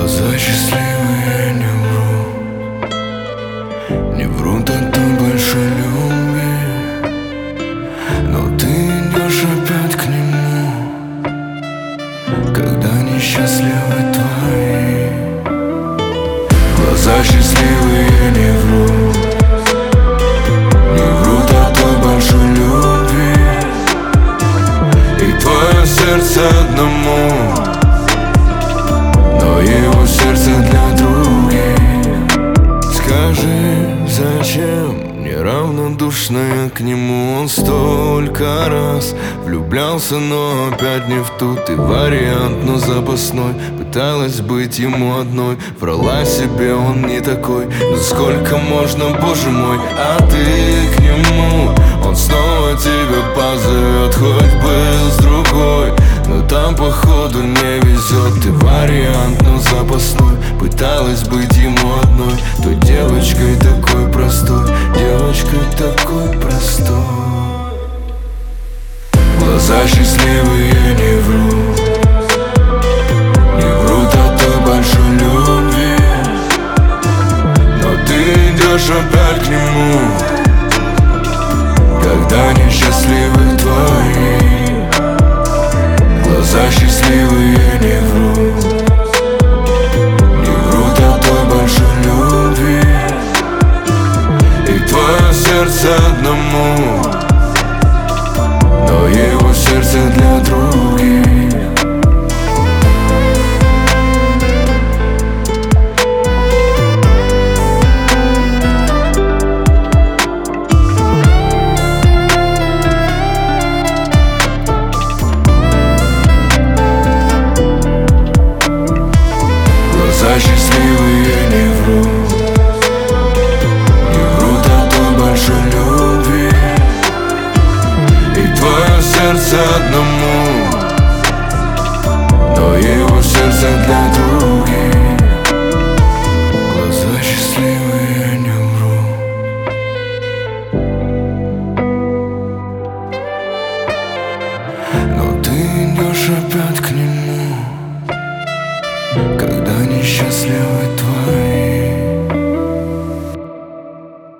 Глаза счастливые не врут, не врут о той большой любви. Но ты идешь опять к нему, когда несчастливы твои. Глаза счастливые не врут, не врут о той большой любви. И твое сердце одному, но его сердце для других. Скажи, зачем неравнодушная к нему? Он столько раз влюблялся, но опять не в ту. Ты вариант, но запасной. Пыталась быть ему одной, врала себе, он не такой. Но сколько можно, боже мой, а ты к нему. Он снова тебя позовет, хоть был с другой, но там походу не везет. Ты вариант, но запасной. Пыталась быть ему одной, той девочкой такой простой, девочкой такой простой. Глаза счастливые не врут, не врут о той большой любви. Но ты идешь опять к нему, когда несчастливы твои. Глаза счастливые не врут, не врут о той большой любви. И твое сердце одному, но его сердце для других. Глаза счастливые не врут, не врут о той большой любви. И твое сердце одному, но его сердце для других. Глаза счастливые не врут, но ты идешь опять к нему,